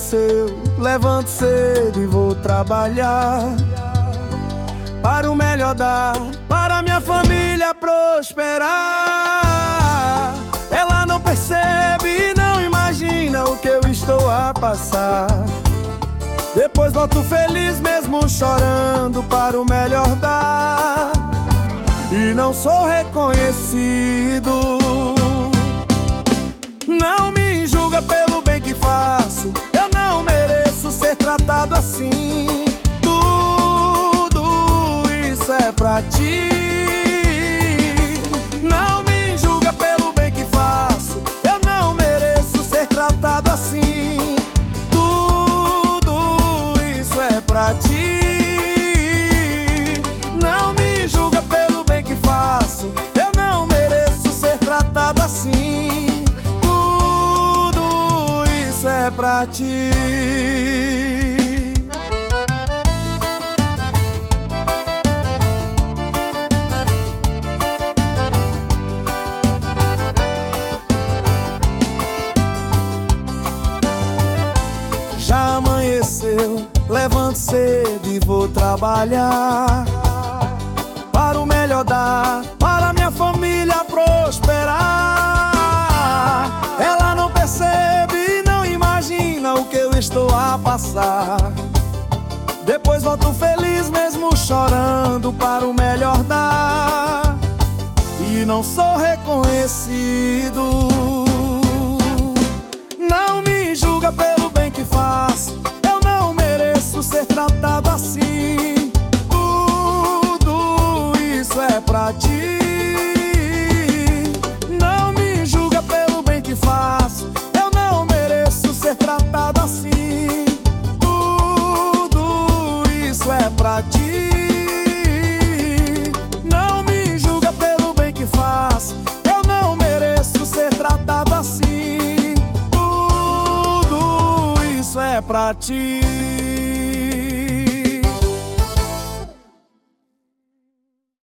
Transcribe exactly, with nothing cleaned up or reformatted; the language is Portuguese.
amanheceu, levanto cedo e vou trabalhar para o melhor dar, para minha família prosperar. Ela não percebe, não imagina o que eu estou a passar. Depois volto feliz mesmo chorando para o melhor dar, e não sou reconhecido. Não me julga pelo bem que faço, eu não mereço ser tratado assim. Tudo isso é pra ti. Não me julga pelo bem que faço, eu não mereço ser tratado assim. Tudo isso é pra ti. Não me julga pelo bem que faço, eu não mereço ser tratado assim. É pra ti. Já amanheceu, levanto cedo e vou trabalhar para o melhor dar, para minha família prosperar. Ela não percebe, o que eu estou a passar. Depois volto feliz mesmo chorando para o melhor dar, e não sou reconhecido. Não me julga pelo bem que faço, eu não mereço ser tratado assim. Tudo isso é pra ti. Não me julga pelo bem que faço, ser tratado assim. Tudo isso é pra ti. Não me julga pelo bem que faço, eu não mereço ser tratado assim. Tudo isso é pra ti.